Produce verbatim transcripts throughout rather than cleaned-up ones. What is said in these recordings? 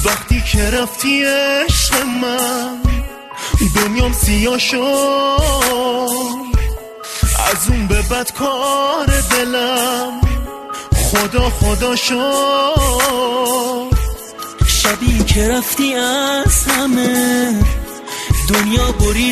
وقتی که رفتی عشق من دنیام سیاه شد، از اون به بعد کار دلم خدا خدا شد. شبی که رفتی از همه دنیا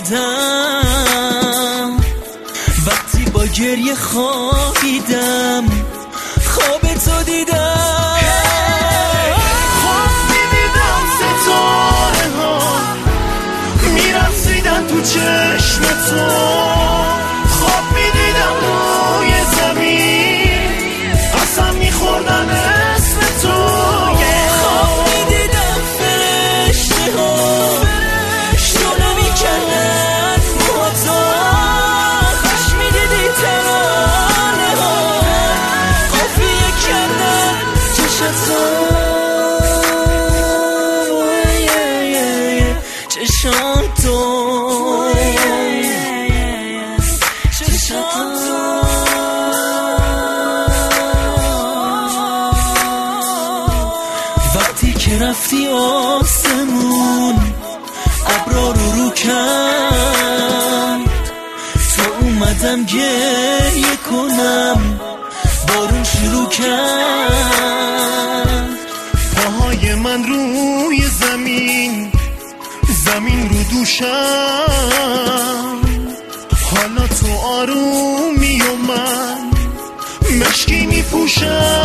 بریدم، وقتی با گریه خوابیدم خواب تو دیدم. خواب میدیدم ستاره ها میرسیدن تو چشم تو، خواب میدیدم روی زمین اصلا میخوردن اسم تو. خواب میدیدم فرشته ها شونه میکردن موتا، خوش میدیدی ترانه ها قافیه کردن چشتا چشان تو چشان تو. وقتی که رفتی آسمون ابرا رو رو کرد، تا اومدم گریه کنم بارون شروع کرد. پاهای من روی زمین زمین رو دوشم، حالا تو آرومی و من مشکی میپوشم.